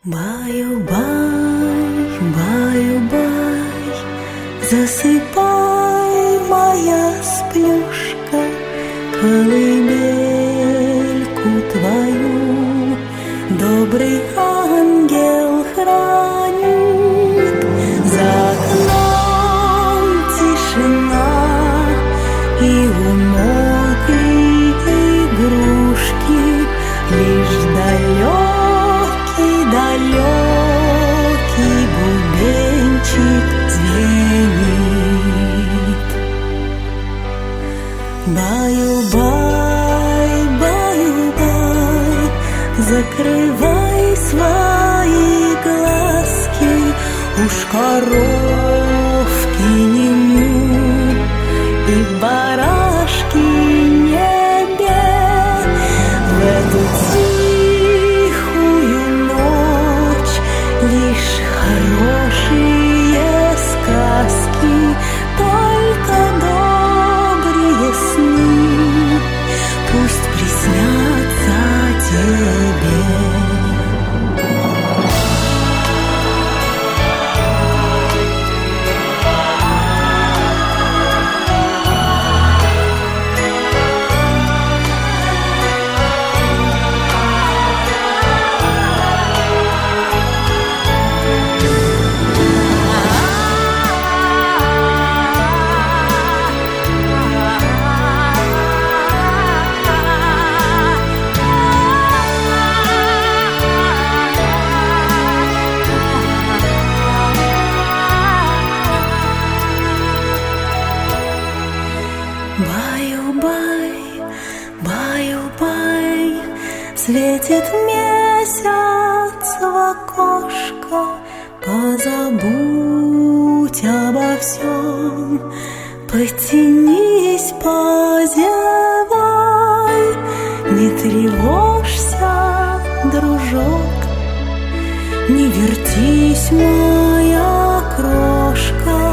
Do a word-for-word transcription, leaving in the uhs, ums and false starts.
Баю-бай, баю-бай, засыпай, моя сплюшка, колыбельку твою добрый ангел хранит. За окном тишина, и умолкли игрушки, лишь далекий, далекий бубенчик звенит. Баю-бай, баю-бай, закрывай свои глазки, уж коровки не мют и барашки не бед. В эту тихую ночь лишь хорошие сказки, только добрые сны пусть приснятся тебе. Баю-бай, баю-бай, светит месяц в окошко. Позабудь обо всем, потянись, позевай. Не тревожься, дружок, не вертись, моя крошка.